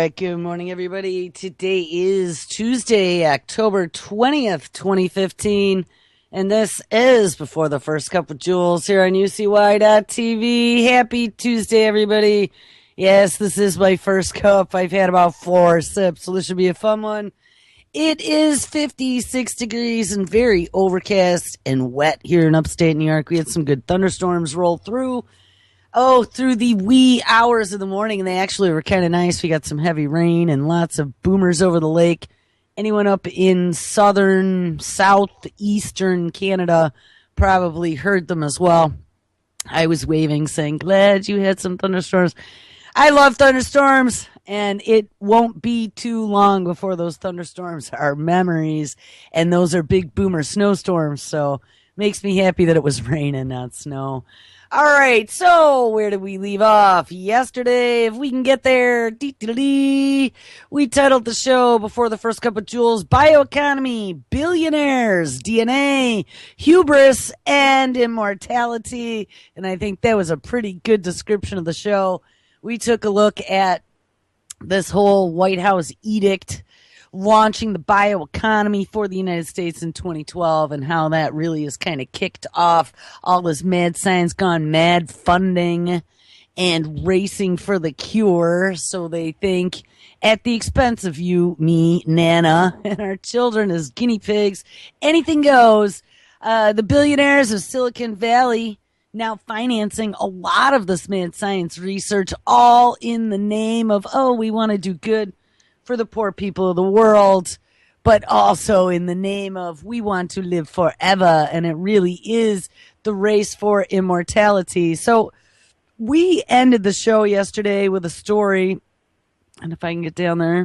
right, good morning, everybody. Today is Tuesday, October 20th, 2015, and this is Before the First Cup of Jules here on UCY.TV. Happy Tuesday, everybody. Yes, this is my first cup. I've had about 4 sips, so this should be a fun one. It is 56 degrees and very overcast and wet here in upstate New York. We had some good thunderstorms roll through. Through the wee hours of the morning, and they actually were kind of nice. We got some heavy rain and lots of boomers over the lake. Anyone up in southeastern Canada probably heard them as well. I was waving, saying, glad you had some thunderstorms. I love thunderstorms, and it won't be too long before those thunderstorms are memories, and those are big boomer snowstorms, so makes me happy that it was rain and not snow. All right, so where did we leave off? Yesterday, if we can get there, we titled the show Before the First Cup of Jules, Bioeconomy, Billionaires, DNA, Hubris, and Immortality. And I think that was a pretty good description of the show. We took a look at this whole White House edict launching the bioeconomy for the United States in 2012 and how that really has kind of kicked off all this mad science gone mad funding and racing for the cure. So they think at the expense of you, me, Nana, and our children as guinea pigs, anything goes. The billionaires of Silicon Valley now financing a lot of this mad science research, all in the name of, we want to do good for the poor people of the world, but also in the name of we want to live forever, and it really is the race for immortality. So we ended the show yesterday with a story, and if I can get down there,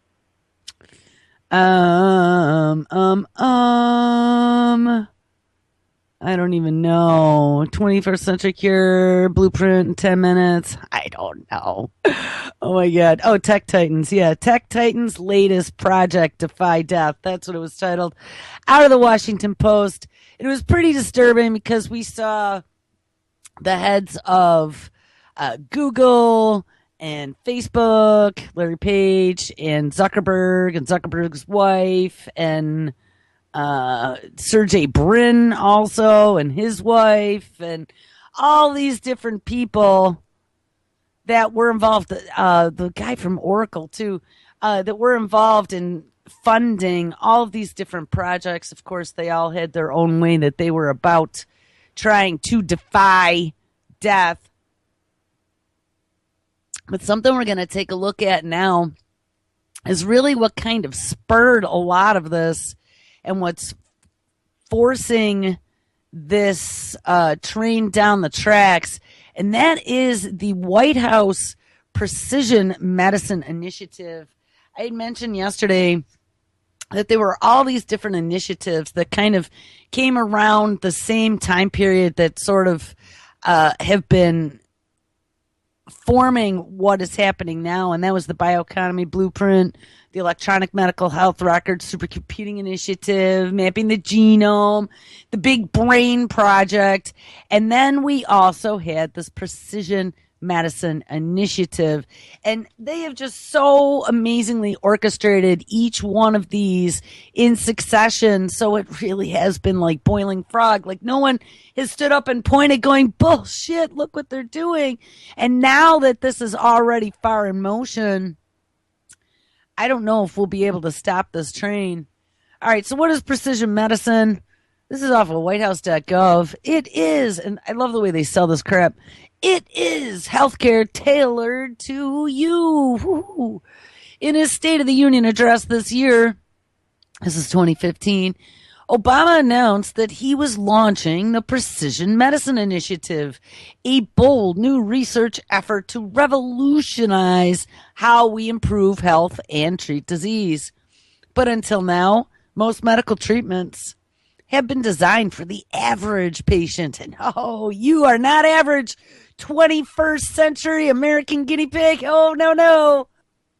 I don't even know. 21st Century Cure, Blueprint in 10 minutes. I don't know. Oh, my God. Oh, Tech Titans. Yeah, Tech Titans' latest project, Defy Death. That's what it was titled. Out of the Washington Post. It was pretty disturbing because we saw the heads of Google and Facebook, Larry Page, and Zuckerberg's wife, and Sergey Brin also, and his wife, and all these different people that were involved, the guy from Oracle too, that were involved in funding all of these different projects. Of course, they all had their own way that they were about trying to defy death. But something we're going to take a look at now is really what kind of spurred a lot of this and what's forcing this train down the tracks, and that is the White House Precision Medicine Initiative. I had mentioned yesterday that there were all these different initiatives that kind of came around the same time period that sort of have been forming what is happening now, and that was the Bioeconomy Blueprint, the Electronic Medical Health Record Supercomputing Initiative, Mapping the Genome, the Big Brain Project, and then we also had this Precision Medicine Initiative, and they have just so amazingly orchestrated each one of these in succession, so it really has been like boiling frog. Like, no one has stood up and pointed going, bullshit, look what they're doing. And now that this is already far in motion, I don't know if we'll be able to stop this train. All right, so what is precision medicine? This is off of whitehouse.gov. It is, and I love the way they sell this crap, it is healthcare tailored to you. Woo. In his State of the Union address this year, this is 2015, Obama announced that he was launching the Precision Medicine Initiative, a bold new research effort to revolutionize how we improve health and treat disease. But until now, most medical treatments have been designed for the average patient. And you are not average, 21st century American guinea pig. Oh, no.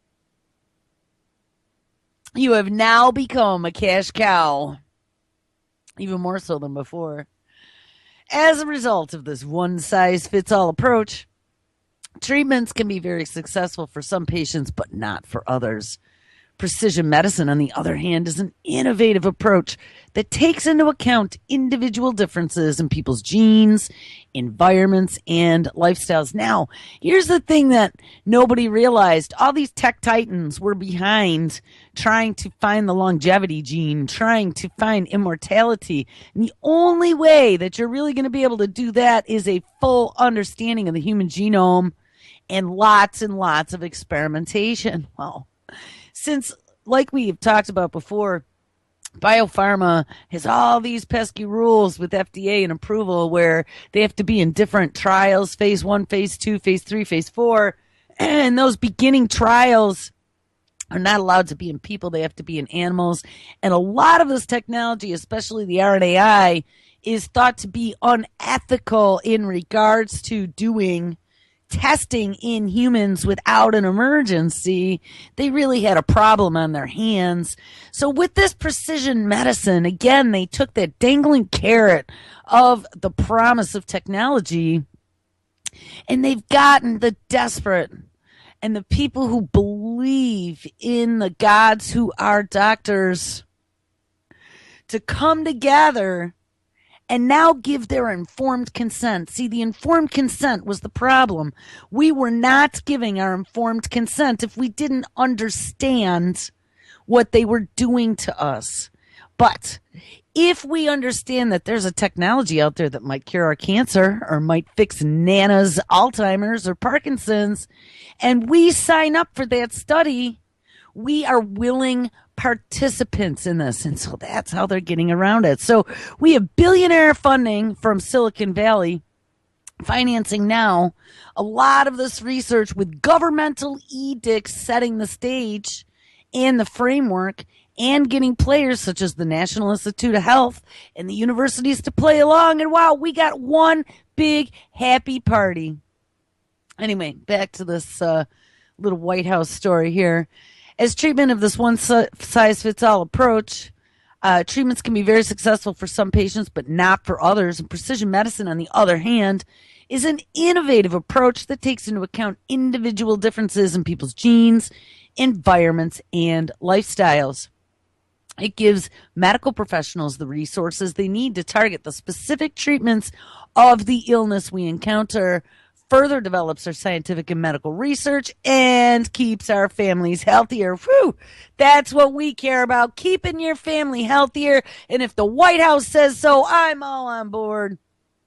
You have now become a cash cow. Even more so than before. As a result of this one-size-fits-all approach, Treatments can be very successful for some patients, but not for others. Precision medicine, on the other hand, is an innovative approach that takes into account individual differences in people's genes, environments, and lifestyles. Now, here's the thing that nobody realized. All these tech titans were behind trying to find the longevity gene, trying to find immortality. And the only way that you're really going to be able to do that is a full understanding of the human genome and lots of experimentation. Well, since, like we've talked about before, biopharma has all these pesky rules with FDA and approval where they have to be in different trials, phase 1, phase 2, phase 3, phase 4. And those beginning trials are not allowed to be in people. They have to be in animals. And a lot of this technology, especially the RNAi, is thought to be unethical in regards to doing testing in humans without an emergency. They really had a problem on their hands. So with this precision medicine, again, they took that dangling carrot of the promise of technology, and they've gotten the desperate and the people who believe in the gods who are doctors to come together and now give their informed consent. See, the informed consent was the problem. We were not giving our informed consent if we didn't understand what they were doing to us. But if we understand that there's a technology out there that might cure our cancer or might fix Nana's Alzheimer's or Parkinson's, and we sign up for that study, we are willing participants in this. And so that's how they're getting around it. So we have billionaire funding from Silicon Valley financing now a lot of this research with governmental edicts setting the stage and the framework, and getting players such as the National Institute of Health and the universities to play along. And wow, we got one big happy party. Anyway, back to this little White House story here. As treatment of this one-size-fits-all approach, treatments can be very successful for some patients, but not for others. And precision medicine, on the other hand, is an innovative approach that takes into account individual differences in people's genes, environments, and lifestyles. It gives medical professionals the resources they need to target the specific treatments of the illness we encounter, further develops our scientific and medical research, and keeps our families healthier. Whew, that's what we care about, keeping your family healthier. And if the White House says so, I'm all on board.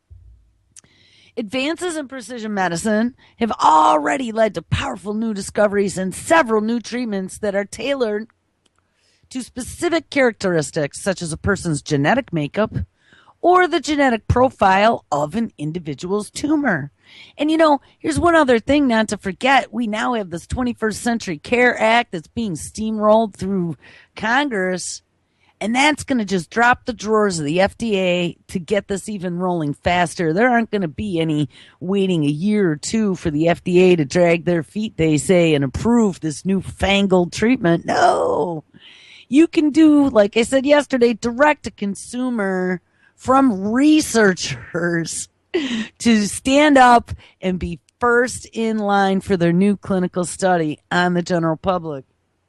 Advances in precision medicine have already led to powerful new discoveries and several new treatments that are tailored to specific characteristics, such as a person's genetic makeup or the genetic profile of an individual's tumor. And you know, here's one other thing not to forget. We now have this 21st Century Care Act that's being steamrolled through Congress, and that's going to just drop the drawers of the FDA to get this even rolling faster. There aren't going to be any waiting a year or two for the FDA to drag their feet, they say, and approve this newfangled treatment. No. You can do, like I said yesterday, direct to consumer from researchers to stand up and be first in line for their new clinical study on the general public.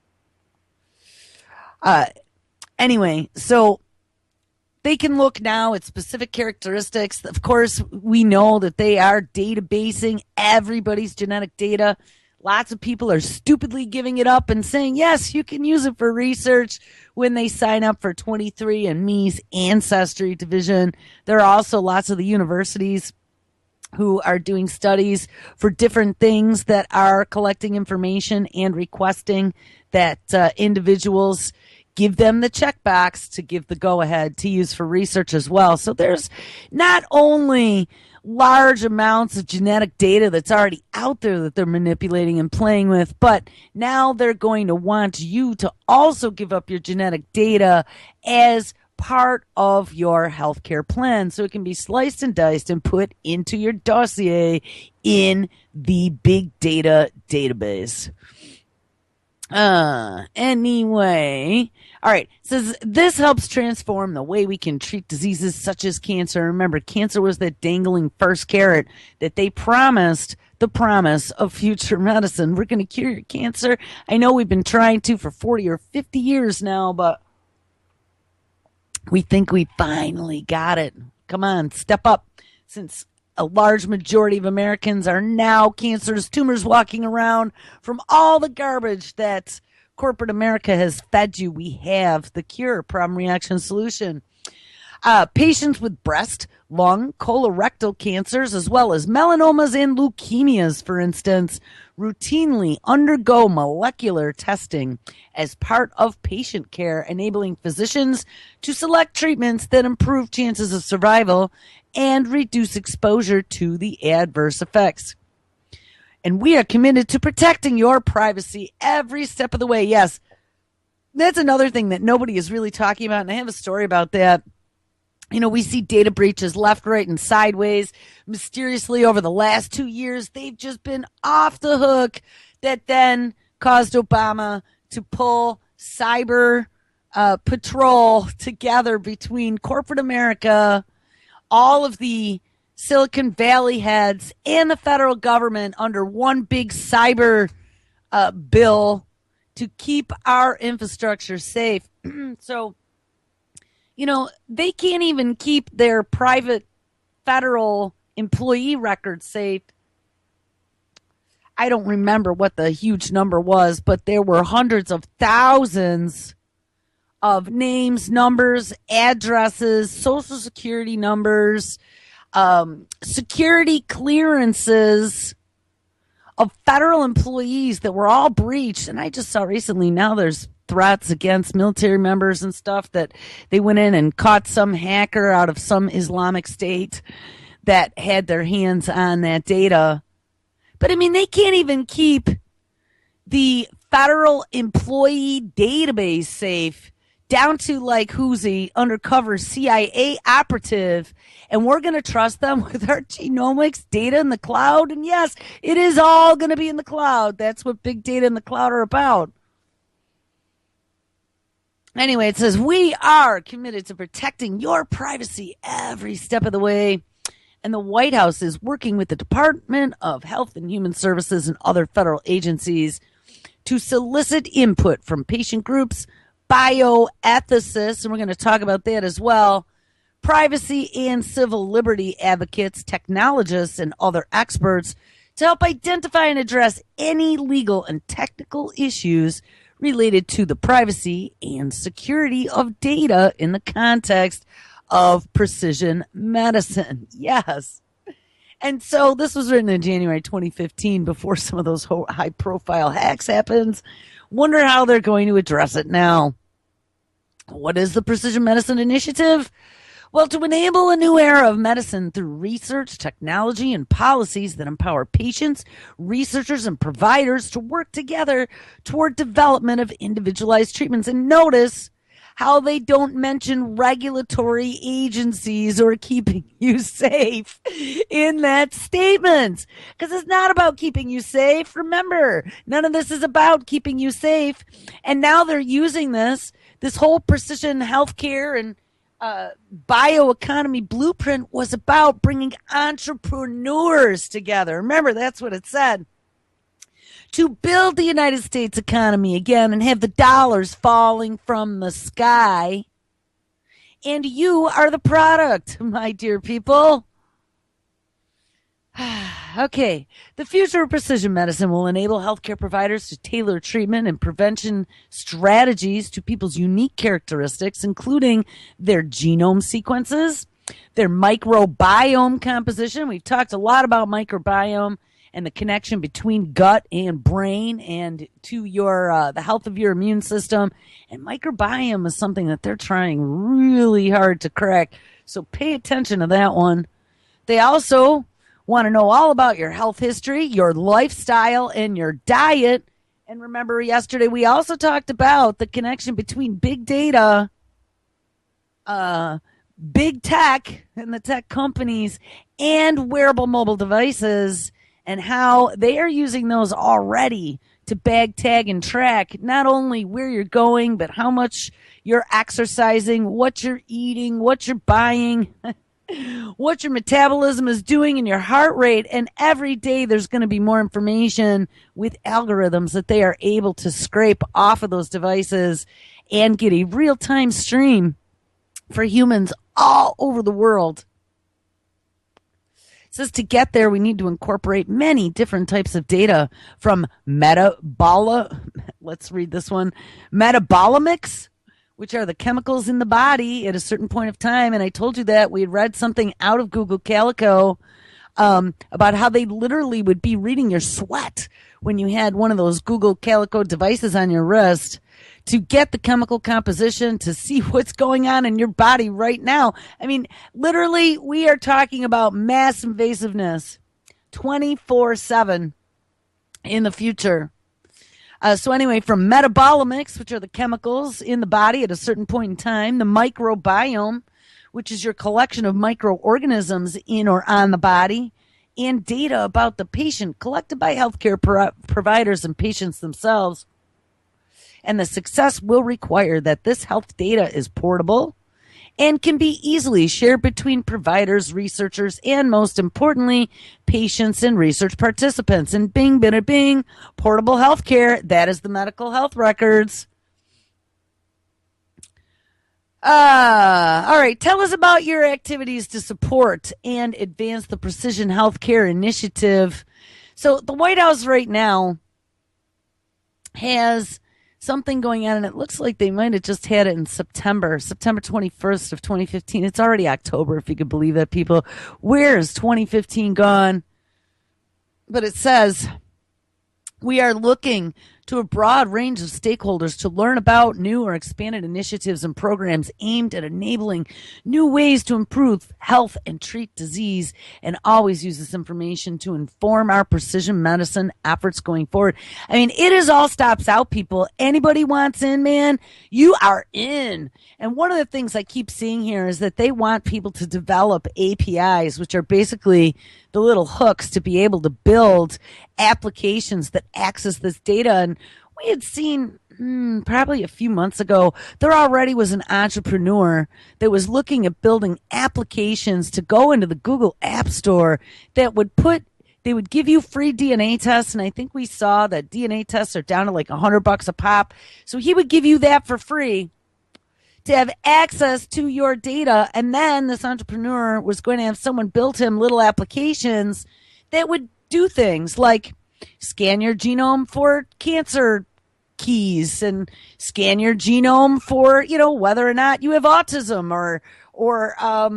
Anyway, so they can look now at specific characteristics. Of course, we know that they are databasing everybody's genetic data. Lots of people are stupidly giving it up and saying, yes, you can use it for research when they sign up for 23andMe's Ancestry division. There are also lots of the universities who are doing studies for different things that are collecting information and requesting that individuals give them the checkbox to give the go-ahead to use for research as well. So there's not only large amounts of genetic data that's already out there that they're manipulating and playing with, but now they're going to want you to also give up your genetic data as part of your healthcare plan, so it can be sliced and diced and put into your dossier in the big data database. Anyway, all right. It says this helps transform the way we can treat diseases such as cancer. Remember, cancer was that dangling first carrot that they promised the promise of future medicine. We're going to cure your cancer. I know we've been trying to for 40 or 50 years now, but we think we finally got it. Come on, step up. Since a large majority of Americans are now cancerous tumors walking around from all the garbage that corporate America has fed you, we have the cure, problem, reaction, solution. Patients with breast, lung, colorectal cancers, as well as melanomas and leukemias, for instance, routinely undergo molecular testing as part of patient care, enabling physicians to select treatments that improve chances of survival and reduce exposure to the adverse effects. And we are committed to protecting your privacy every step of the way. Yes, that's another thing that nobody is really talking about, and I have a story about that. You know, we see data breaches left, right, and sideways. Mysteriously, over the last 2 years, they've just been off the hook. That then caused Obama to pull cyber patrol together between corporate America, all of the Silicon Valley heads, and the federal government under one big cyber bill to keep our infrastructure safe. So, you know, they can't even keep their private federal employee records safe. I don't remember what the huge number was, but there were hundreds of thousands of names, numbers, addresses, social security numbers, security clearances of federal employees that were all breached. And I just saw recently now there's threats against military members and stuff that they went in and caught some hacker out of some Islamic state that had their hands on that data. But I mean, they can't even keep the federal employee database safe down to like who's a undercover CIA operative, and we're going to trust them with our genomics data in the cloud. And yes, it is all going to be in the cloud. That's what big data in the cloud are about. Anyway, it says, we are committed to protecting your privacy every step of the way. And the White House is working with the Department of Health and Human Services and other federal agencies to solicit input from patient groups, bioethicists, and we're going to talk about that as well, privacy and civil liberty advocates, technologists, and other experts to help identify and address any legal and technical issues related to the privacy and security of data in the context of precision medicine. Yes. And so this was written in January 2015 before some of those high-profile hacks happened. Wonder how they're going to address it now. What is the Precision Medicine Initiative? Well, to enable a new era of medicine through research, technology, and policies that empower patients, researchers, and providers to work together toward development of individualized treatments. And notice how they don't mention regulatory agencies or keeping you safe in that statement. Because it's not about keeping you safe. Remember, none of this is about keeping you safe. And now they're using this whole precision healthcare and bioeconomy blueprint was about bringing entrepreneurs together. Remember, that's what it said. To build the United States economy again and have the dollars falling from the sky. And you are the product, my dear people. Okay. The future of precision medicine will enable healthcare providers to tailor treatment and prevention strategies to people's unique characteristics, including their genome sequences, their microbiome composition. We've talked a lot about microbiome and the connection between gut and brain and to your the health of your immune system. And microbiome is something that they're trying really hard to crack. So pay attention to that one. They also want to know all about your health history, your lifestyle, and your diet. And remember, yesterday we also talked about the connection between big data, big tech, and the tech companies, and wearable mobile devices, and how they are using those already to bag, tag, and track not only where you're going, but how much you're exercising, what you're eating, what you're buying. what your metabolism is doing and your heart rate. And every day there's going to be more information with algorithms that they are able to scrape off of those devices and get a real-time stream for humans all over the world. It says to get there, we need to incorporate many different types of data from let's read this one, metabolomics, which are the chemicals in the body at a certain point of time. And I told you that we had read something out of Google Calico about how they literally would be reading your sweat when you had one of those Google Calico devices on your wrist to get the chemical composition, to see what's going on in your body right now. I mean, literally, we are talking about mass invasiveness 24/7 in the future. So anyway, from metabolomics, which are the chemicals in the body at a certain point in time, the microbiome, which is your collection of microorganisms in or on the body, and data about the patient collected by healthcare providers and patients themselves. And the success will require that this health data is portable and can be easily shared between providers, researchers, and most importantly, patients and research participants. And bing, bada, bing, portable healthcare, that is the medical health records. All right, tell us about your activities to support and advance the Precision Healthcare Initiative. So the White House right now has something going on, and it looks like they might have just had it in September 21st of 2015. It's already October, if you could believe that, people. Where is 2015 gone? But it says, we are looking to a broad range of stakeholders to learn about new or expanded initiatives and programs aimed at enabling new ways to improve health and treat disease, and always use this information to inform our precision medicine efforts going forward. I mean, it is all stops out, people. Anybody wants in, man, you are in. And one of the things I keep seeing here is that they want people to develop APIs, which are basically the little hooks to be able to build applications that access this data. And we had seen probably a few months ago, there already was an entrepreneur that was looking at building applications to go into the Google App Store that would they would give you free DNA tests. And I think we saw that DNA tests are down to like $100 a pop. So he would give you that for free to have access to your data. And then this entrepreneur was going to have someone build him little applications that would do things like scan your genome for cancer keys and scan your genome for, whether or not you have autism or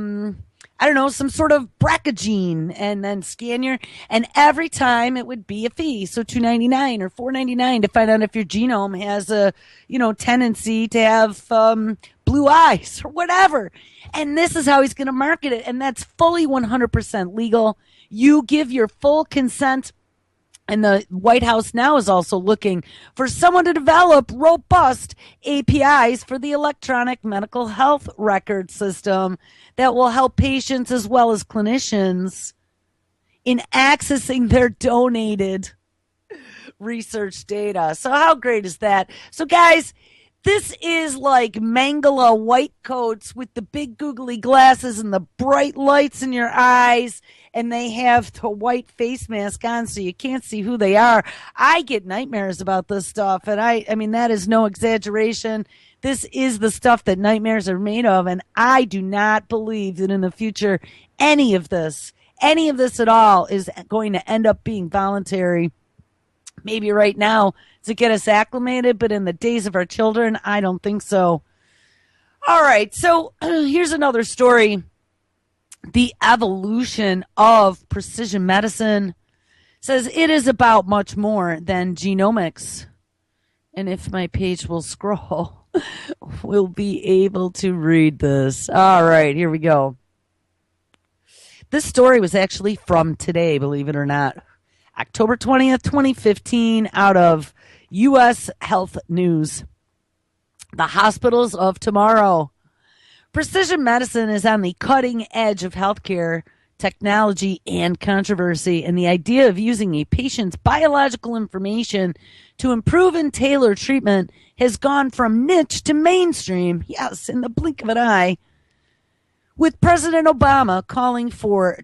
I don't know, some sort of BRCA gene, and then scan and every time it would be a fee. So $2.99 or $4.99 to find out if your genome has a, tendency to have, blue eyes or whatever. And this is how he's going to market it. And that's fully 100% legal. You give your full consent. And the White House now is also looking for someone to develop robust APIs for the electronic medical health record system that will help patients as well as clinicians in accessing their donated research data. So how great is that? So guys, this is like Mangala white coats with the big googly glasses and the bright lights in your eyes, and they have the white face mask on so you can't see who they are. I get nightmares about this stuff, and I mean, that is no exaggeration. This is the stuff that nightmares are made of, and I do not believe that in the future any of this at all is going to end up being voluntary. Maybe right now to get us acclimated, but in the days of our children, I don't think so. All right, so here's another story. The evolution of precision medicine says it is about much more than genomics. And if my page will scroll, we'll be able to read this. All right, here we go. This story was actually from today, believe it or not. October 20th, 2015, out of U.S. Health News. The hospitals of tomorrow. Precision medicine is on the cutting edge of healthcare technology and controversy, and the idea of using a patient's biological information to improve and tailor treatment has gone from niche to mainstream, yes, in the blink of an eye. with President Obama calling for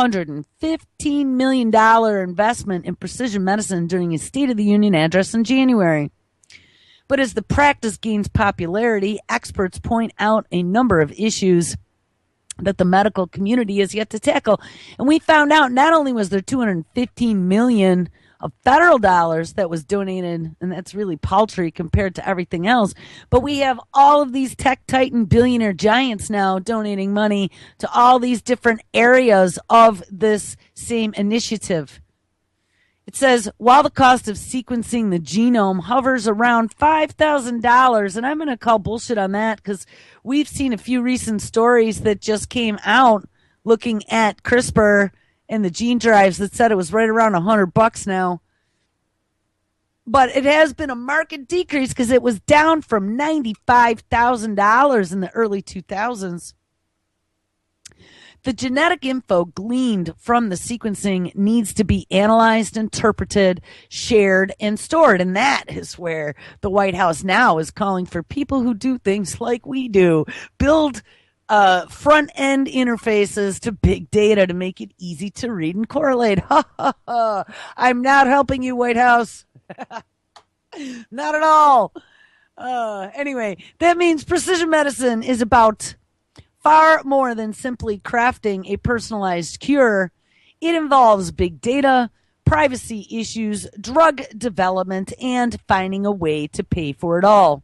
$215 million investment in precision medicine during his State of the Union address in January. But as the practice gains popularity, experts point out a number of issues that the medical community has yet to tackle. And we found out not only was there $215 million of federal dollars that was donated, and that's really paltry compared to everything else, but we have all of these tech titan billionaire giants now donating money to all these different areas of this same initiative. It says, while the cost of sequencing the genome hovers around $5,000, and I'm going to call bullshit on that because we've seen a few recent stories that just came out looking at CRISPR and the gene drives that said it was right around $100 now. But it has been a marked decrease because it was down from $95,000 in the early 2000s. The genetic info gleaned from the sequencing needs to be analyzed, interpreted, shared, and stored. And that is where the White House now is calling for people who do things like we do. Build front-end interfaces to big data to make it easy to read and correlate. Ha, ha, ha. I'm not helping you, White House. Not at all. Anyway, that means precision medicine is about far more than simply crafting a personalized cure. It involves big data, privacy issues, drug development, and finding a way to pay for it all.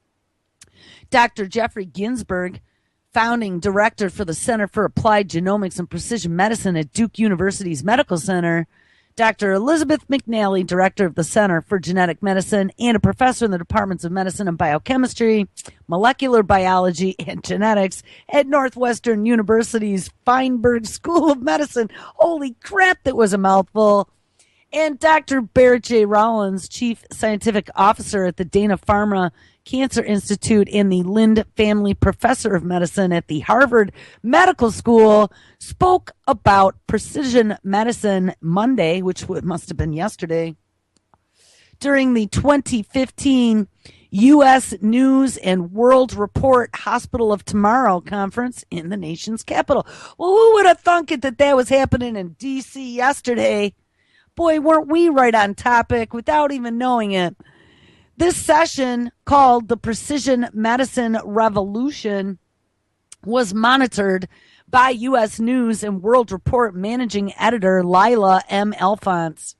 Dr. Jeffrey Ginsburg, founding director for the Center for Applied Genomics and Precision Medicine at Duke University's Medical Center, Dr. Elizabeth McNally, director of the Center for Genetic Medicine and a professor in the Departments of Medicine and Biochemistry, Molecular Biology, and Genetics at Northwestern University's Feinberg School of Medicine. Holy crap, that was a mouthful. And Dr. Barrett J. Rollins, Chief Scientific Officer at the Dana-Farber Cancer Institute and the Lind Family Professor of Medicine at the Harvard Medical School, spoke about precision medicine Monday, which must have been yesterday, during the 2015 U.S. News and World Report Hospital of Tomorrow conference in the nation's capital. Well, who would have thunk it that was happening in D.C. yesterday? Boy, weren't we right on topic without even knowing it. This session, called the Precision Medicine Revolution, was monitored by U.S. News and World Report managing editor Lila M. Alphonse.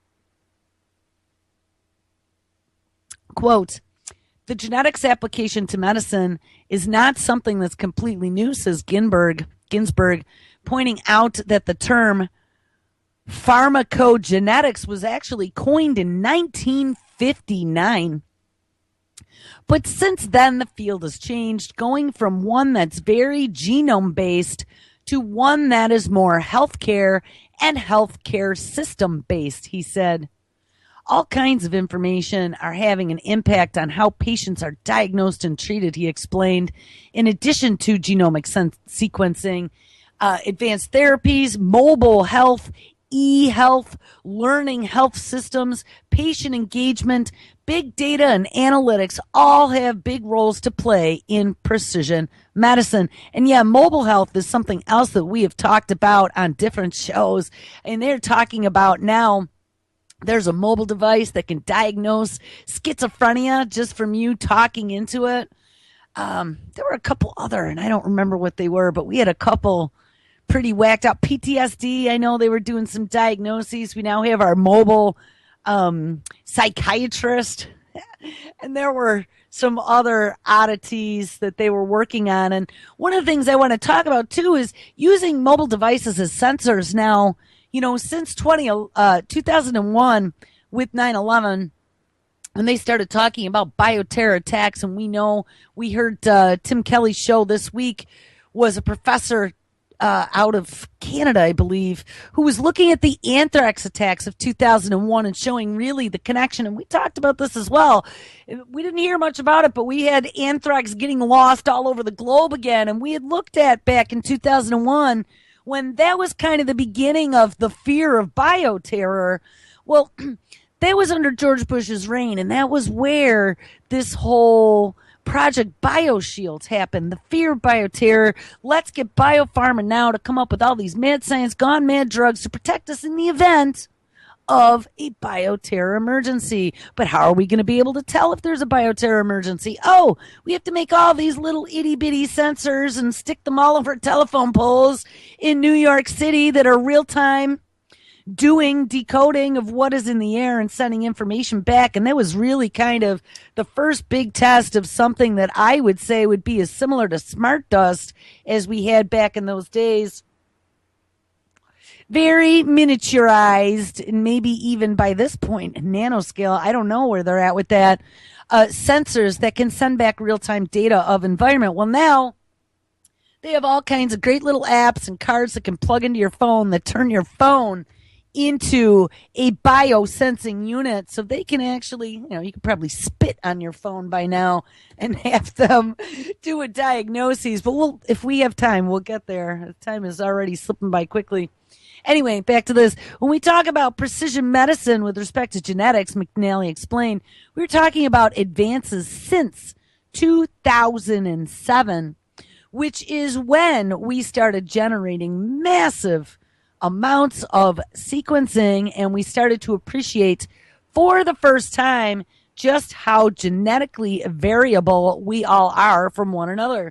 Quote, the genetics application to medicine is not something that's completely new, says Ginsburg, pointing out that the term pharmacogenetics was actually coined in 1959. But since then, the field has changed, going from one that's very genome-based to one that is more healthcare and healthcare system-based, he said. All kinds of information are having an impact on how patients are diagnosed and treated, he explained. In addition to genomic sequencing, advanced therapies, mobile health, e-health, learning health systems, patient engagement, big data, and analytics all have big roles to play in precision medicine. And yeah, mobile health is something else that we have talked about on different shows. And they're talking about now there's a mobile device that can diagnose schizophrenia just from you talking into it. There were a couple other, and I don't remember what they were, but we had a couple pretty whacked out. PTSD, I know they were doing some diagnoses. We now have our mobile psychiatrist. And there were some other oddities that they were working on. And one of the things I want to talk about, too, is using mobile devices as sensors now. You know, since 2001 with 9/11, when they started talking about bioterror attacks, and we heard Tim Kelly's show this week was a professor out of Canada, I believe, who was looking at the anthrax attacks of 2001 and showing really the connection. And we talked about this as well. We didn't hear much about it, but we had anthrax getting lost all over the globe again. And we had looked at back in 2001 when that was kind of the beginning of the fear of bioterror. Well, that was under George Bush's reign, and that was where this whole Project BioShield happened, the fear of bioterror. Let's get biopharma now to come up with all these mad science, gone mad drugs to protect us in the event of a bioterror emergency. But how are we going to be able to tell if there's a bioterror emergency? Oh, we have to make all these little itty bitty sensors and stick them all over telephone poles in New York City that are real time doing decoding of what is in the air and sending information back. And that was really kind of the first big test of something that I would say would be as similar to smart dust as we had back in those days. Very miniaturized, and maybe even by this point, nanoscale. I don't know where they're at with that. Sensors that can send back real-time data of environment. Well, now they have all kinds of great little apps and cards that can plug into your phone that turn your phone into a biosensing unit, so they can actually, you could probably spit on your phone by now and have them do a diagnosis. But if we have time, we'll get there. Time is already slipping by quickly. Anyway, back to this. When we talk about precision medicine with respect to genetics, McNally explained, we're talking about advances since 2007, which is when we started generating massive amounts of sequencing, and we started to appreciate for the first time just how genetically variable we all are from one another.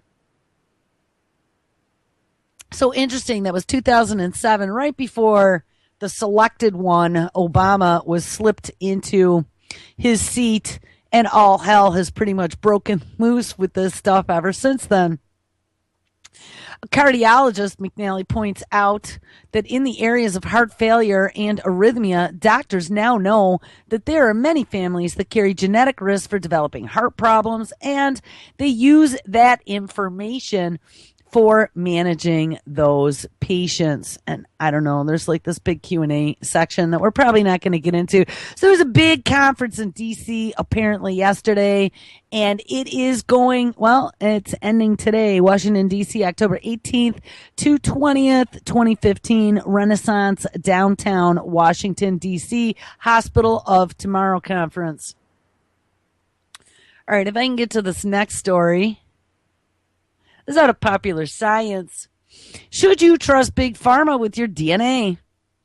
So interesting, that was 2007, right before the selected one, Obama, was slipped into his seat, and all hell has pretty much broken loose with this stuff ever since then. A cardiologist, McNally, points out that in the areas of heart failure and arrhythmia, doctors now know that there are many families that carry genetic risk for developing heart problems, and they use that information for managing those patients. And I don't know, there's like this big Q&A section that we're probably not going to get into. So there was a big conference in DC apparently yesterday, and it is going, well, it's ending today. Washington, DC, October 18th to 20th, 2015, Renaissance, downtown Washington, DC, Hospital of Tomorrow conference. All right, if I can get to this next story. This is out of Popular Science. Should you trust Big Pharma with your DNA?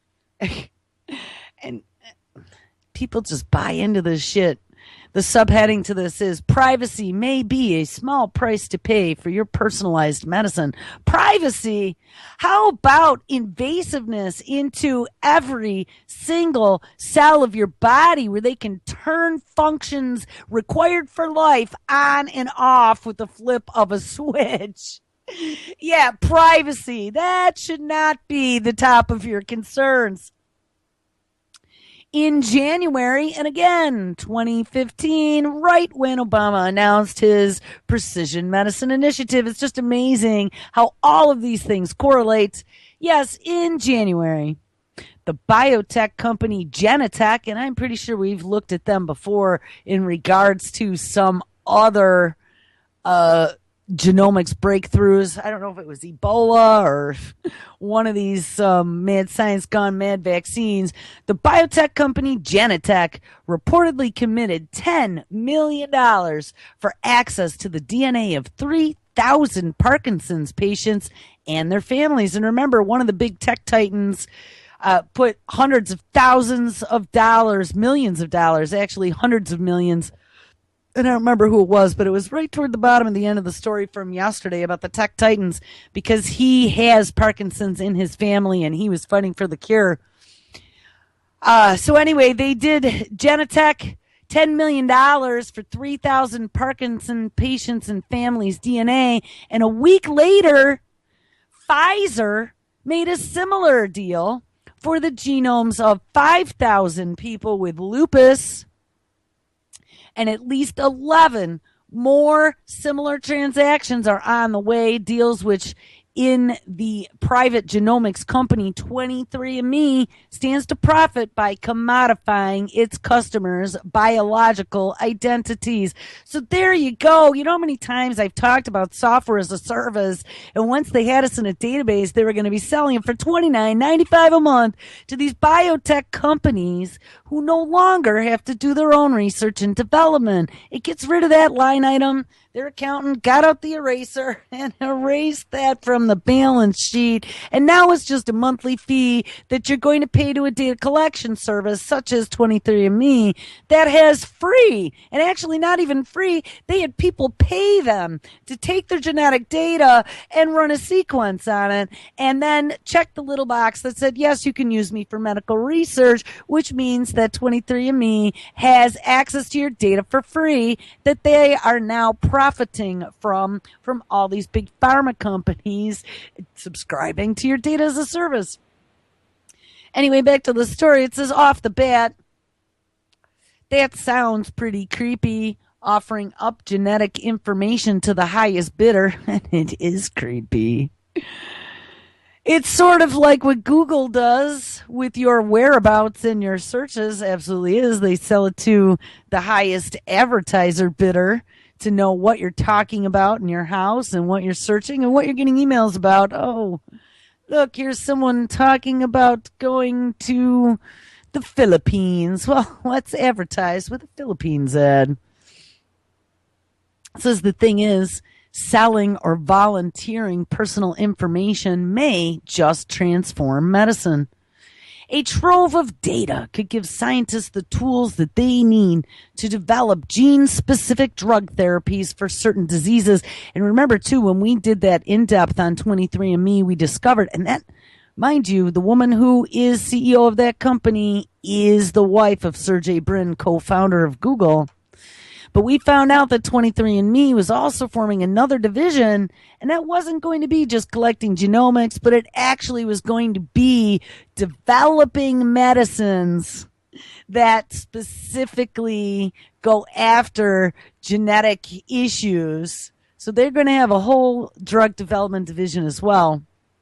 And people just buy into this shit. The subheading to this is, privacy may be a small price to pay for your personalized medicine. Privacy? How about invasiveness into every single cell of your body where they can turn functions required for life on and off with the flip of a switch? Yeah, privacy. That should not be the top of your concerns. In January, and again, 2015, right when Obama announced his precision medicine initiative. It's just amazing how all of these things correlate. Yes, in January, the biotech company Genentech, and I'm pretty sure we've looked at them before in regards to some other genomics breakthroughs. I don't know if it was Ebola or one of these mad science gone mad vaccines. The biotech company Genentech reportedly committed $10 million for access to the DNA of 3,000 Parkinson's patients and their families. And remember, one of the big tech titans put hundreds of thousands of dollars, millions of dollars, actually hundreds of millions. I don't remember who it was, but it was right toward the bottom of the end of the story from yesterday about the tech titans, because he has Parkinson's in his family and he was fighting for the cure. So anyway, they did Genentech $10 million for 3,000 Parkinson patients and families' DNA. And a week later, Pfizer made a similar deal for the genomes of 5,000 people with lupus, and at least 11 more similar transactions are on the way, deals which in the private genomics company 23andMe stands to profit by commodifying its customers' biological identities. So there you go. You know how many times I've talked about software as a service, and once they had us in a database, they were going to be selling it for $29.95 a month to these biotech companies who no longer have to do their own research and development. It gets rid of that line item Their accountant got out the eraser and erased that from the balance sheet. And now it's just a monthly fee that you're going to pay to a data collection service such as 23andMe that has free, and actually not even free, they had people pay them to take their genetic data and run a sequence on it and then check the little box that said, yes, you can use me for medical research, which means that 23andMe has access to your data for free, that they are now profiting from all these big pharma companies subscribing to your data as a service. Anyway, back to the story. It says off the bat, that sounds pretty creepy, offering up genetic information to the highest bidder, and it is creepy. It's sort of like what Google does with your whereabouts and your searches. Absolutely is. They sell it to the highest advertiser bidder to know what you're talking about in your house and what you're searching and what you're getting emails about. Oh, look, here's someone talking about going to the Philippines. Well, let's advertise with a Philippines ad. It says the thing is, selling or volunteering personal information may just transform medicine. A trove of data could give scientists the tools that they need to develop gene-specific drug therapies for certain diseases. And remember, too, when we did that in-depth on 23andMe, we discovered, and that, mind you, the woman who is CEO of that company is the wife of Sergey Brin, co-founder of Google. But we found out that 23andMe was also forming another division, and that wasn't going to be just collecting genomics, but it actually was going to be developing medicines that specifically go after genetic issues. So they're going to have a whole drug development division as well.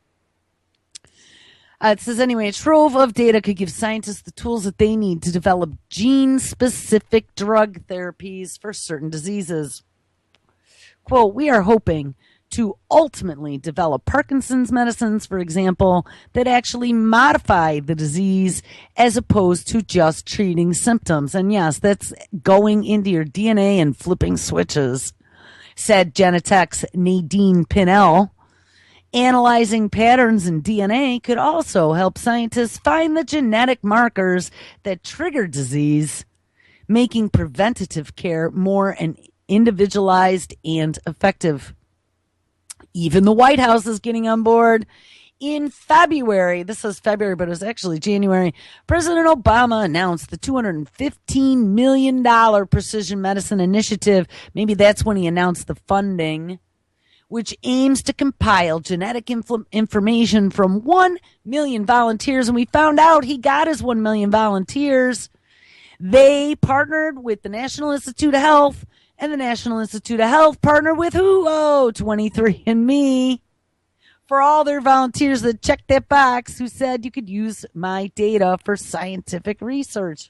It says, anyway, a trove of data could give scientists the tools that they need to develop gene-specific drug therapies for certain diseases. Quote, we are hoping to ultimately develop Parkinson's medicines, for example, that actually modify the disease as opposed to just treating symptoms. And yes, that's going into your DNA and flipping switches, said Genentech's Nadine Pinnell. Analyzing patterns in DNA could also help scientists find the genetic markers that trigger disease, making preventative care more individualized and effective. Even the White House is getting on board. In February, this says February, but it was actually January, President Obama announced the $215 million Precision Medicine Initiative. Maybe that's when he announced the funding, which aims to compile genetic information from 1 million volunteers. And we found out he got his 1 million volunteers. They partnered with the National Institute of Health, and the National Institute of Health partnered with who? Oh, 23andMe. For all their volunteers that checked that box, who said you could use my data for scientific research.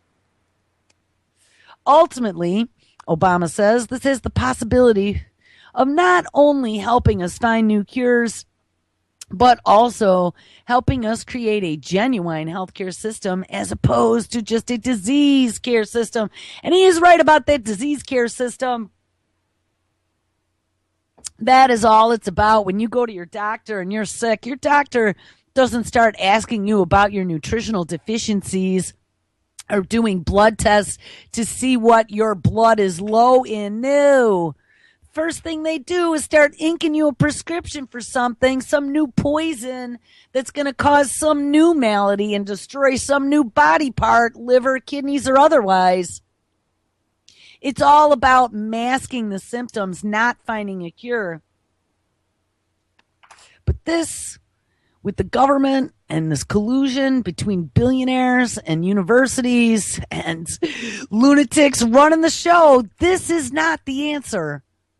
Ultimately, Obama says this has the possibility of not only helping us find new cures, but also helping us create a genuine healthcare system as opposed to just a disease care system. And he is right about that disease care system. That is all it's about. When you go to your doctor and you're sick, your doctor doesn't start asking you about your nutritional deficiencies or doing blood tests to see what your blood is low in. No. First thing they do is start inking you a prescription for something, some new poison that's going to cause some new malady and destroy some new body part, liver, kidneys, or otherwise. It's all about masking the symptoms, not finding a cure. But this, with the government and this collusion between billionaires and universities and lunatics running the show, this is not the answer.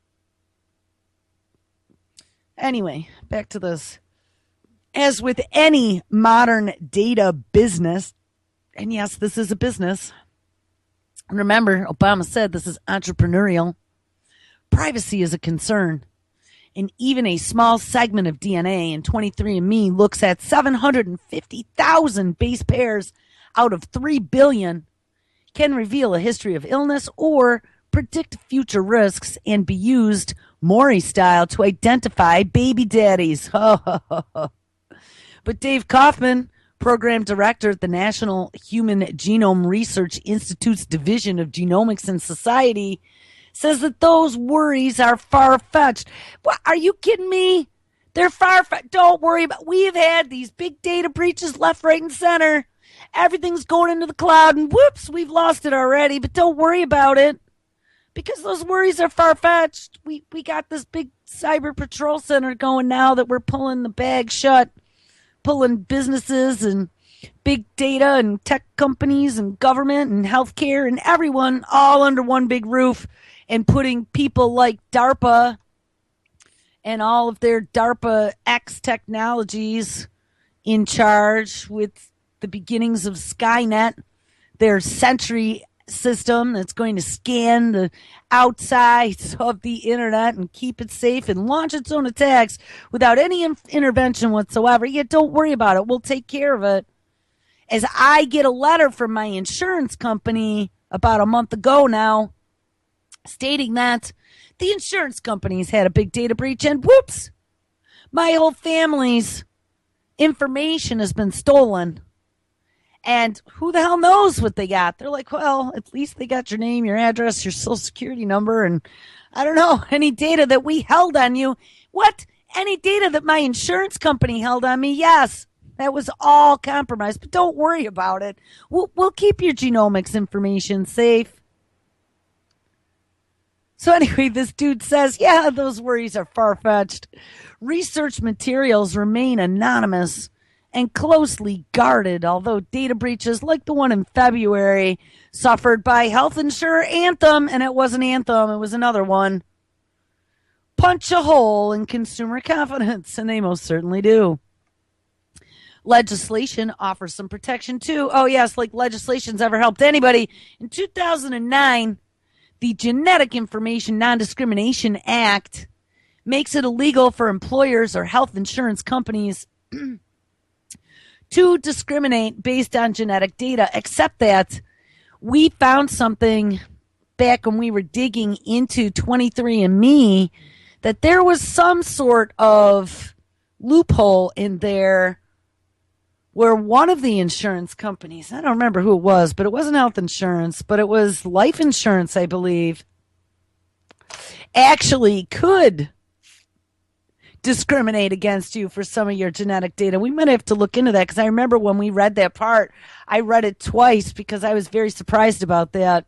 Anyway, back to this. As with any modern data business, and yes, this is a business. Remember, Obama said this is entrepreneurial. Privacy is a concern. And even a small segment of DNA in 23andMe looks at 750,000 base pairs out of 3 billion can reveal a history of illness or predict future risks and be used Maury style to identify baby daddies. But Dave Kaufman, program director at the National Human Genome Research Institute's Division of Genomics and Society, says that those worries are far-fetched. What, are you kidding me? They're far-fetched. Don't worry about. We've had these big data breaches left, right, and center. Everything's going into the cloud, and whoops, we've lost it already. But don't worry about it, because those worries are far-fetched. We got this big cyber patrol center going now that we're pulling the bag shut, pulling businesses and big data and tech companies and government and healthcare and everyone all under one big roof, and putting people like DARPA and all of their DARPA X technologies in charge with the beginnings of Skynet, their Sentry system that's going to scan the outsides of the internet and keep it safe and launch its own attacks without any intervention whatsoever. Yet don't worry about it. We'll take care of it. As I get a letter from my insurance company about a month ago now, stating that the insurance company's had a big data breach and whoops, my whole family's information has been stolen. And who the hell knows what they got? They're like, well, at least they got your name, your address, your social security number, and I don't know, any data that we held on you. What? Any data that my insurance company held on me? Yes, that was all compromised, but don't worry about it. We'll keep your genomics information safe. So anyway, this dude says, yeah, those worries are far-fetched. Research materials remain anonymous and closely guarded, although data breaches like the one in February suffered by health insurer Anthem, and it wasn't Anthem, it was another one, punch a hole in consumer confidence, and they most certainly do. Legislation offers some protection too. Oh yes, like legislation's ever helped anybody. In 2009, the Genetic Information Non-Discrimination Act makes it illegal for employers or health insurance companies to discriminate based on genetic data, except that we found something back when we were digging into 23andMe that there was some sort of loophole in there where one of the insurance companies, I don't remember who it was, but it wasn't health insurance, but it was life insurance, I believe, actually could discriminate against you for some of your genetic data. We might have to look into that, because I remember when we read that part, I read it twice because I was very surprised about that.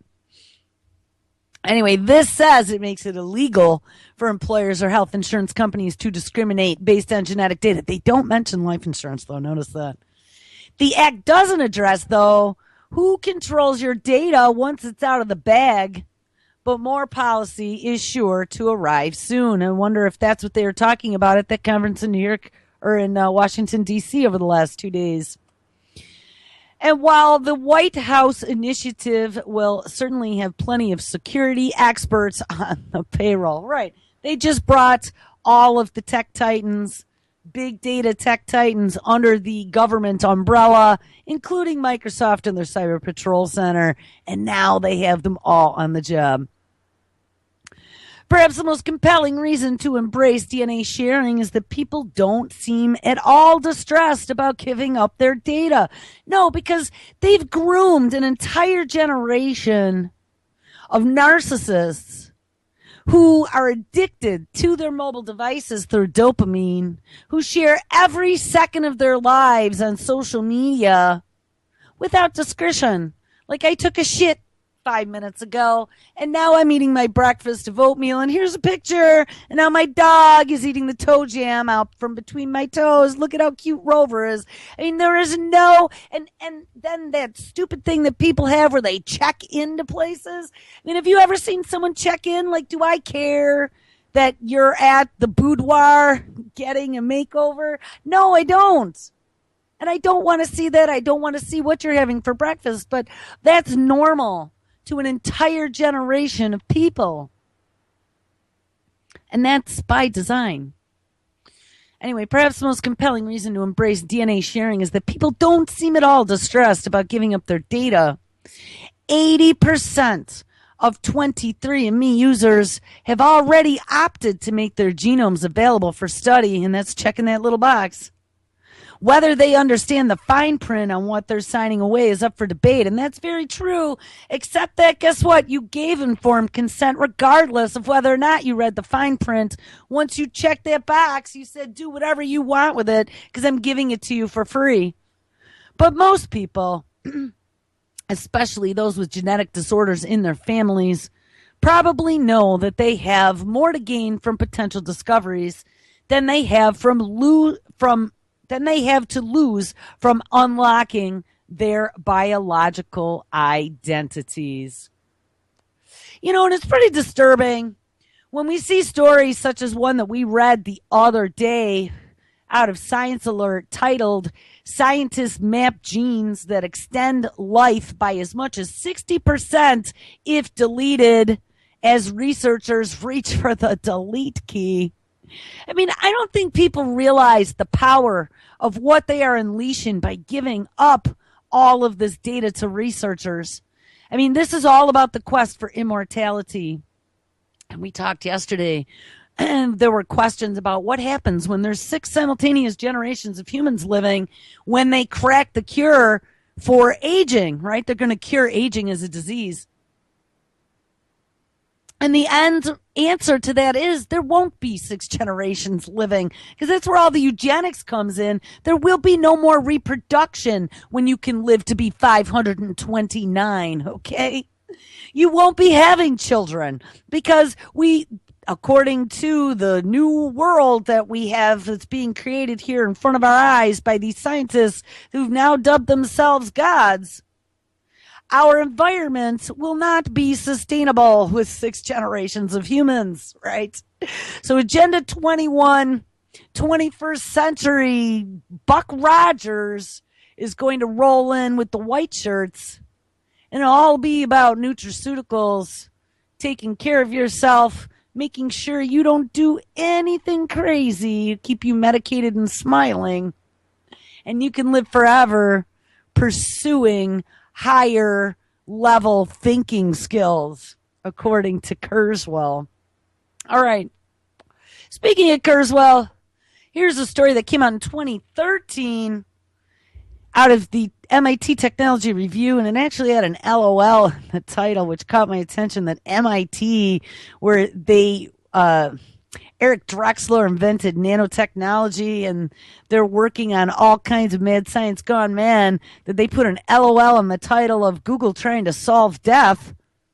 Anyway, this says it makes it illegal for employers or health insurance companies to discriminate based on genetic data. They don't mention life insurance, though. Notice that. The act doesn't address, though, who controls your data once it's out of the bag, but more policy is sure to arrive soon. I wonder if that's what they were talking about at that conference in New York or in Washington, D.C. over the last 2 days. And while the White House initiative will certainly have plenty of security experts on the payroll, right? They just brought all of the tech titans, big data tech titans under the government umbrella, including Microsoft and their Cyber Patrol Center, and now they have them all on the job. Perhaps the most compelling reason to embrace DNA sharing is that people don't seem at all distressed about giving up their data. No, because they've groomed an entire generation of narcissists who are addicted to their mobile devices through dopamine, who share every second of their lives on social media without discretion. Like, I took a shit 5 minutes ago, and now I'm eating my breakfast of oatmeal, and here's a picture, and now my dog is eating the toe jam out from between my toes. Look at how cute Rover is. I mean, there is no, and then that stupid thing that people have where they check into places. I mean, have you ever seen someone check in? Like, do I care that you're at the boudoir getting a makeover? No, I don't. And I don't want to see that. I don't want to see what you're having for breakfast, but that's normal to an entire generation of people. And that's by design. Anyway, perhaps the most compelling reason to embrace DNA sharing is that people don't seem at all distressed about giving up their data. 80% of 23andMe users have already opted to make their genomes available for study, and that's checking that little box. Whether they understand the fine print on what they're signing away is up for debate, and that's very true, except that, guess what? You gave informed consent regardless of whether or not you read the fine print. Once you checked that box, you said do whatever you want with it because I'm giving it to you for free. But most people, especially those with genetic disorders in their families, probably know that they have more to gain from potential discoveries than they have than they have to lose from unlocking their biological identities. You know, and it's pretty disturbing when we see stories such as one that we read the other day out of Science Alert titled "Scientists Map Genes That Extend Life by as much as 60% if deleted," as researchers reach for the delete key. I mean, I don't think people realize the power of what they are unleashing by giving up all of this data to researchers. I mean, this is all about the quest for immortality. And we talked yesterday, and there were questions about what happens when there's 6 simultaneous generations of humans living when they crack the cure for aging, right? They're going to cure aging as a disease. And the answer to that is there won't be 6 generations living, because that's where all the eugenics comes in. There will be no more reproduction when you can live to be 529, okay? You won't be having children because according to the new world that we have that's being created here in front of our eyes by these scientists who've now dubbed themselves gods, our environment will not be sustainable with 6 generations of humans, right? So Agenda 21, 21st century Buck Rogers is going to roll in with the white shirts, and it'll all be about nutraceuticals, taking care of yourself, making sure you don't do anything crazy, keep you medicated and smiling, and you can live forever pursuing higher level thinking skills, according to Kurzweil. All right. Speaking of Kurzweil, here's a story that came out in 2013 out of the MIT Technology Review, and it actually had an LOL in the title, which caught my attention, that MIT, where they Eric Drexler invented nanotechnology, and they're working on all kinds of mad science gone man, that they put an LOL in the title of Google trying to solve death.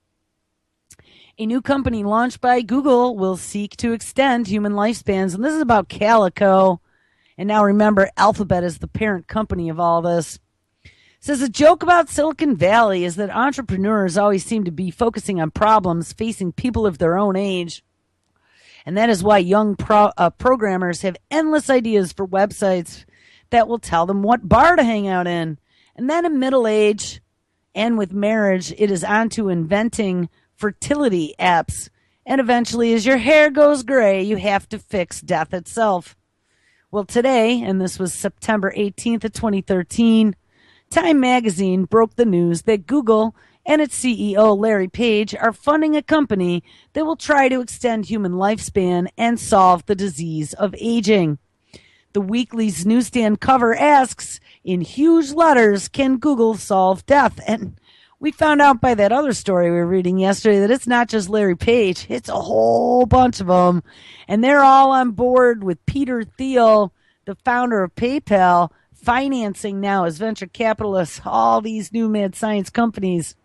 A new company launched by Google will seek to extend human lifespans, and this is about Calico. And now remember, Alphabet is the parent company of all this. It says a joke about Silicon Valley is that entrepreneurs always seem to be focusing on problems facing people of their own age. And that is why young programmers have endless ideas for websites that will tell them what bar to hang out in. And then in middle age and with marriage, it is on to inventing fertility apps. And eventually, as your hair goes gray, you have to fix death itself. Well, today, and this was September 18th of 2013, Time Magazine broke the news that Google and its CEO, Larry Page, are funding a company that will try to extend human lifespan and solve the disease of aging. The weekly's newsstand cover asks, in huge letters, can Google solve death? And we found out by that other story we were reading yesterday that it's not just Larry Page, it's a whole bunch of them. And they're all on board with Peter Thiel, the founder of PayPal, financing now as venture capitalists all these new mad science companies.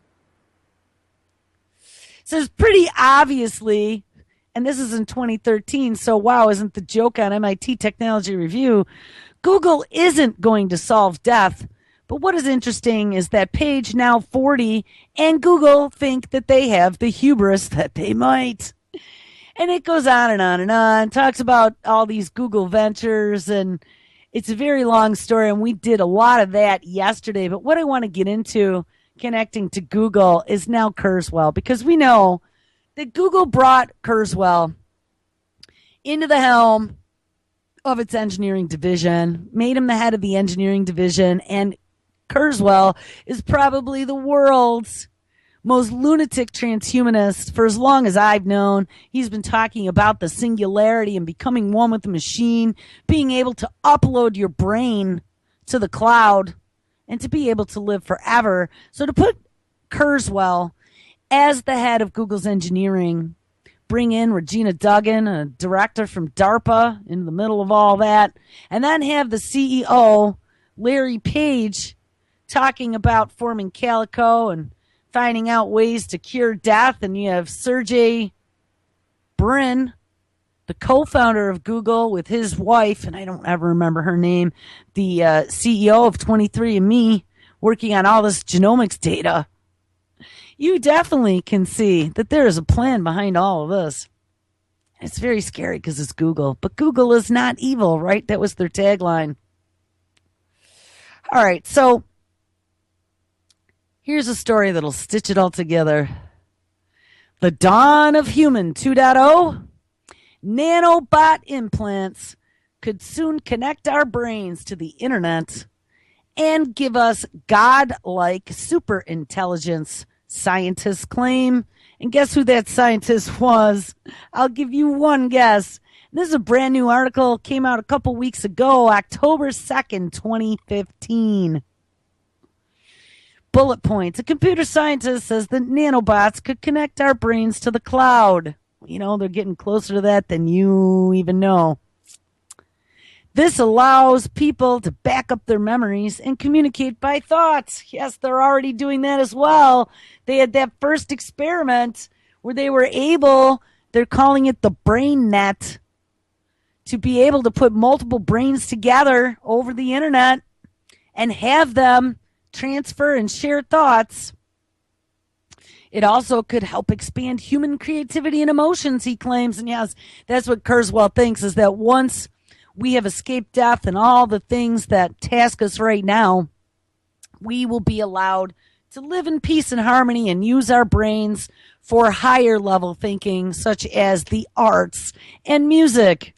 Says pretty obviously, and this is in 2013, so wow, isn't the joke on MIT Technology Review, Google isn't going to solve death. But what is interesting is that Page, now 40, and Google think that they have the hubris that they might. And it goes on and on and on, talks about all these Google ventures, and it's a very long story, and we did a lot of that yesterday. But what I want to get into connecting to Google is now Kurzweil, because we know that Google brought Kurzweil into the helm of its engineering division, made him the head of the engineering division, and Kurzweil is probably the world's most lunatic transhumanist for as long as I've known. He's been talking about the singularity and becoming one with the machine, being able to upload your brain to the cloud and to be able to live forever. So to put Kurzweil as the head of Google's engineering, bring in Regina Duggan, a director from DARPA, in the middle of all that, and then have the CEO, Larry Page, talking about forming Calico and finding out ways to cure death. And you have Sergey Brin, the co-founder of Google, with his wife, and I don't ever remember her name, the CEO of 23andMe, working on all this genomics data. You definitely can see that there is a plan behind all of this. It's very scary because it's Google, but Google is not evil, right? That was their tagline. All right, so here's a story that'll stitch it all together. The dawn of human 2.0. Nanobot implants could soon connect our brains to the internet and give us godlike super intelligence, scientists claim. And guess who that scientist was? I'll give you one guess. This is a brand new article, came out a couple weeks ago, October 2nd, 2015. Bullet points. A computer scientist says that nanobots could connect our brains to the cloud. You know, they're getting closer to that than you even know. This allows people to back up their memories and communicate by thoughts. Yes, they're already doing that as well. They had that first experiment where they were able, they're calling it the brain net, to be able to put multiple brains together over the internet and have them transfer and share thoughts. It also could help expand human creativity and emotions, he claims. And yes, that's what Kurzweil thinks, is that once we have escaped death and all the things that task us right now, we will be allowed to live in peace and harmony and use our brains for higher level thinking, such as the arts and music.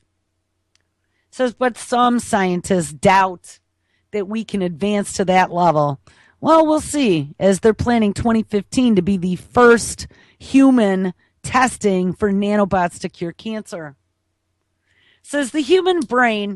So, but some scientists doubt that we can advance to that level. Well, we'll see, as they're planning 2015 to be the first human testing for nanobots to cure cancer. Says the human brain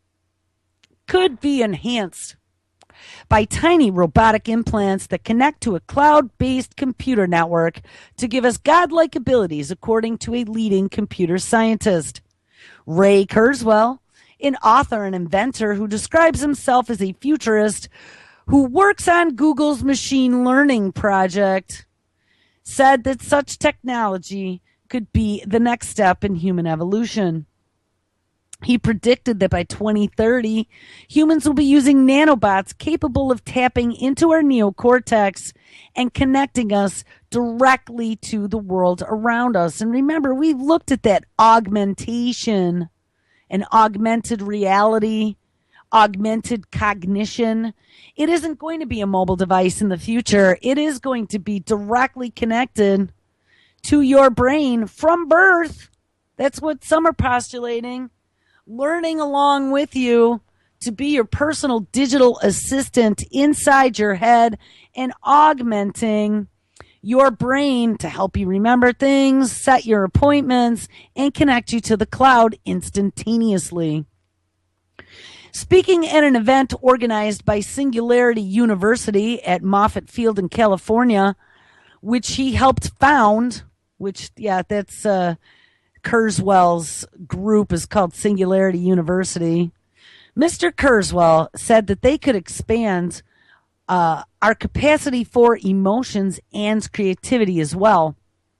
could be enhanced by tiny robotic implants that connect to a cloud-based computer network to give us godlike abilities, according to a leading computer scientist. Ray Kurzweil, an author and inventor who describes himself as a futurist who works on Google's machine learning project, said that such technology could be the next step in human evolution. He predicted that by 2030, humans will be using nanobots capable of tapping into our neocortex and connecting us directly to the world around us. And remember, we've looked at that augmentation and augmented reality, augmented cognition. It isn't going to be a mobile device in the future. It is going to be directly connected to your brain from birth. That's what some are postulating. Learning along with you to be your personal digital assistant inside your head and augmenting your brain to help you remember things, set your appointments, and connect you to the cloud instantaneously. Speaking at an event organized by Singularity University at Moffett Field in California, which he helped found, which, yeah, that's Kurzweil's group is called Singularity University. Mr. Kurzweil said that they could expand our capacity for emotions and creativity as well.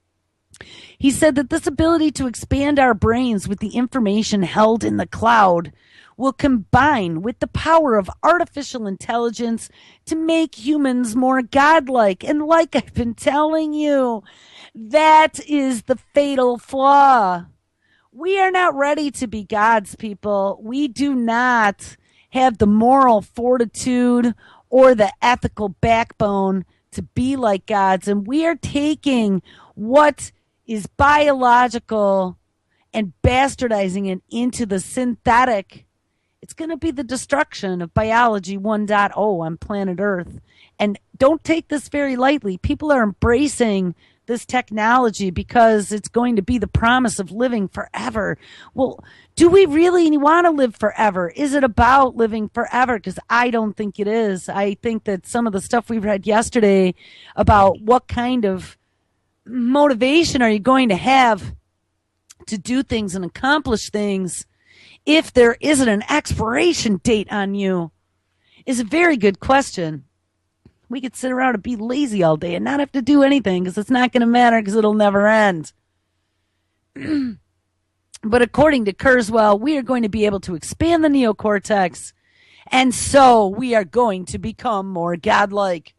He said that this ability to expand our brains with the information held in the cloud will combine with the power of artificial intelligence to make humans more godlike. And like I've been telling you, that is the fatal flaw. We are not ready to be gods, people. We do not have the moral fortitude or the ethical backbone to be like gods. And we are taking what is biological and bastardizing it into the synthetic It's going to be the destruction of biology 1.0 on planet Earth. And don't take this very lightly. People are embracing this technology because it's going to be the promise of living forever. Well, do we really want to live forever? Is it about living forever? Because I don't think it is. I think that some of the stuff we read yesterday about what kind of motivation are you going to have to do things and accomplish things if there isn't an expiration date on you is a very good question. We could sit around and be lazy all day and not have to do anything because it's not going to matter because it'll never end. But according to Kurzweil, we are going to be able to expand the neocortex, and so we are going to become more godlike.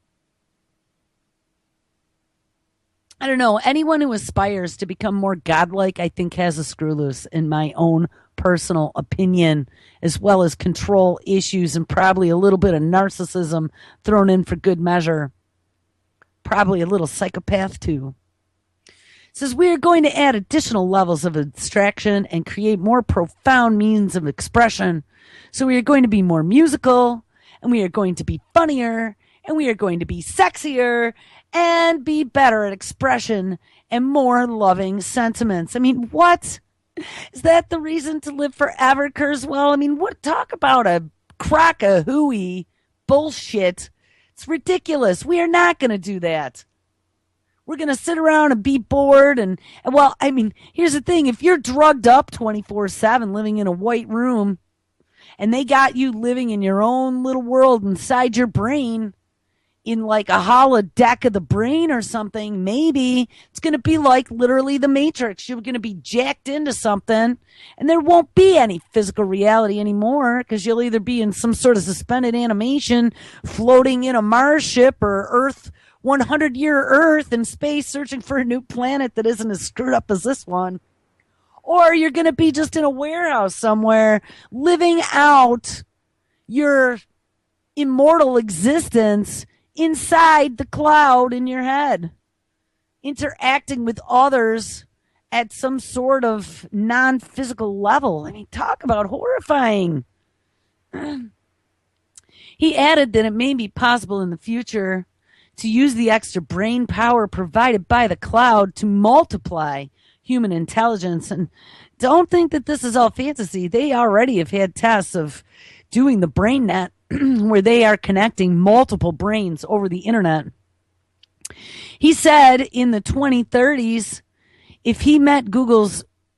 I don't know. Anyone who aspires to become more godlike, I think, has a screw loose, in my own personal opinion, as well as control issues and probably a little bit of narcissism thrown in for good measure. Probably a little psychopath, too. It says we are going to add additional levels of abstraction and create more profound means of expression. So we are going to be more musical, and we are going to be funnier, and we are going to be sexier, and be better at expression and more loving sentiments. I mean, what? Is that the reason to live forever, Kurzweil? I mean, what? Talk about a crock of hooey bullshit. It's ridiculous. We are not going to do that. We're going to sit around and be bored. And, well, I mean, here's the thing. If you're drugged up 24/7, living in a white room, and they got you living in your own little world inside your brain, in like a holodeck of the brain or something, maybe it's going to be like literally the Matrix. You're going to be jacked into something and there won't be any physical reality anymore because you'll either be in some sort of suspended animation floating in a Mars ship or Earth, 100-year Earth in space searching for a new planet that isn't as screwed up as this one. Or you're going to be just in a warehouse somewhere living out your immortal existence inside the cloud in your head, interacting with others at some sort of non-physical level. I mean, talk about horrifying. He added that it may be possible in the future to use the extra brain power provided by the cloud to multiply human intelligence. And don't think that this is all fantasy. They already have had tests of doing the brain net where they are connecting multiple brains over the internet. He said in the 2030s, if he met Google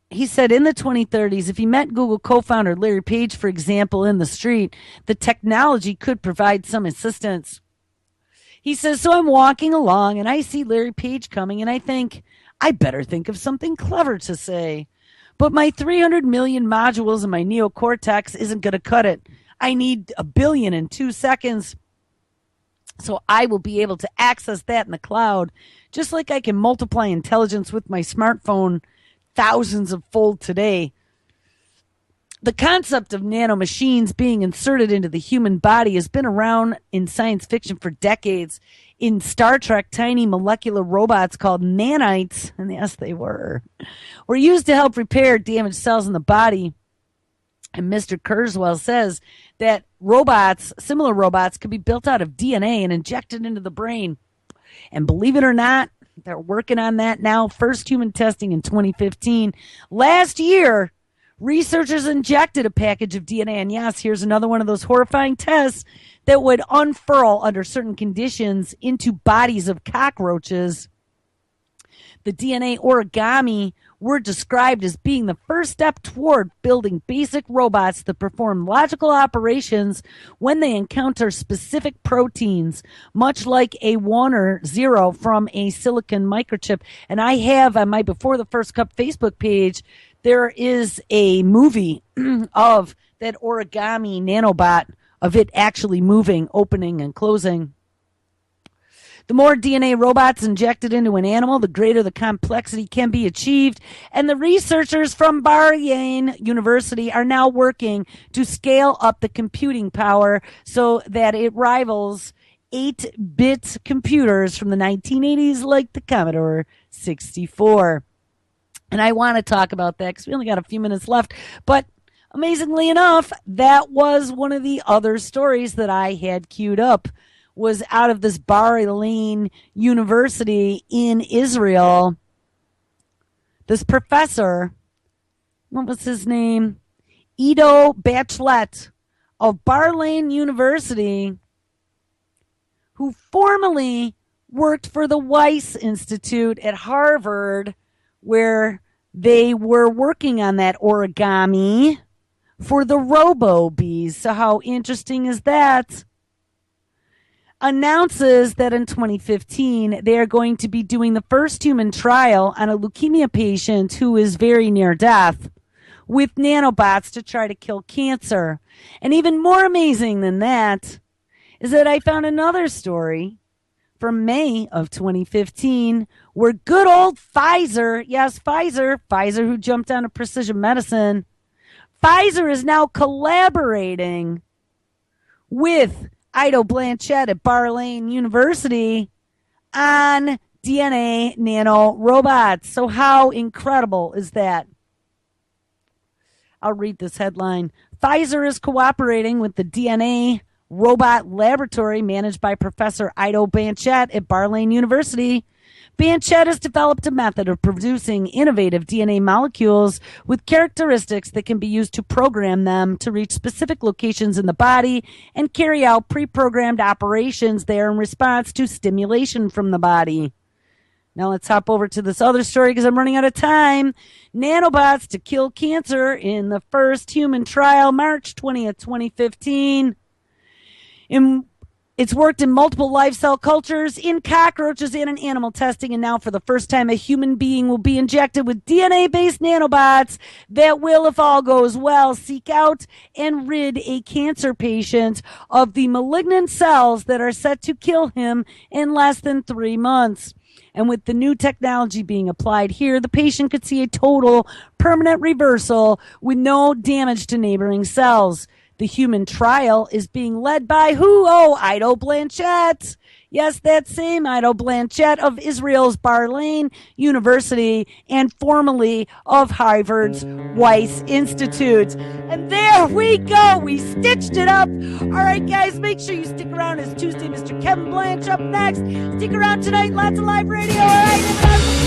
co-founder Larry Page, for example, in the street, the technology could provide some assistance. He says, so I'm walking along and I see Larry Page coming and I think, I better think of something clever to say. But my 300 million modules in my neocortex isn't going to cut it. I need 1 billion in 2 seconds. So I will be able to access that in the cloud, just like I can multiply intelligence with my smartphone thousands of fold today. The concept of nanomachines being inserted into the human body has been around in science fiction for decades. In Star Trek, tiny molecular robots called nanites, and yes, they were used to help repair damaged cells in the body. And Mr. Kurzweil says that similar robots, could be built out of DNA and injected into the brain. And believe it or not, they're working on that now. First human testing in 2015. Last year, researchers injected a package of DNA. And yes, here's another one of those horrifying tests that would unfurl under certain conditions into bodies of cockroaches. The DNA origami were described as being the first step toward building basic robots that perform logical operations when they encounter specific proteins, much like a 1 or 0 from a silicon microchip. And I have on my Before the First Cup Facebook page, there is a movie of that origami nanobot, of it actually moving, opening, and closing. The more DNA robots injected into an animal, the greater the complexity can be achieved. And the researchers from Bahrain University are now working to scale up the computing power so that it rivals 8-bit computers from the 1980s like the Commodore 64. And I want to talk about that because we only got a few minutes left. But amazingly enough, that was one of the other stories that I had queued up, was out of this Bar Ilan University in Israel. This professor, what was his name? Ido Bachelet of Bar Ilan University, who formerly worked for the Weiss Institute at Harvard, where they were working on that origami for the robo-bees. So how interesting is that? Announces that in 2015, they are going to be doing the first human trial on a leukemia patient who is very near death with nanobots to try to kill cancer. And even more amazing than that is that I found another story from May of 2015 where good old Pfizer, yes, Pfizer who jumped onto precision medicine, Pfizer is now collaborating with Ido Blanchette at Bar Ilan University on DNA nano robots. So how incredible is that? I'll read this headline. Pfizer is cooperating with the DNA robot laboratory managed by Professor Ido Blanchette at Bar Ilan University. Blanchette has developed a method of producing innovative DNA molecules with characteristics that can be used to program them to reach specific locations in the body and carry out pre-programmed operations there in response to stimulation from the body. Now let's hop over to this other story because I'm running out of time. Nanobots to kill cancer in the first human trial, March 20th, 2015. It's worked in multiple live cell cultures, in cockroaches, and in animal testing. And now for the first time, a human being will be injected with DNA-based nanobots that will, if all goes well, seek out and rid a cancer patient of the malignant cells that are set to kill him in less than 3 months. And with the new technology being applied here, the patient could see a total permanent reversal with no damage to neighboring cells. The human trial is being led by who? Oh, Ido Blanchette. Yes, that same Ido Blanchette of Israel's Bar Ilan University and formerly of Harvard's Weiss Institute. And there we go. We stitched it up. All right, guys, make sure you stick around. It's Tuesday. Mr. Kevin Blanch up next. Stick around tonight. Lots of live radio. All right.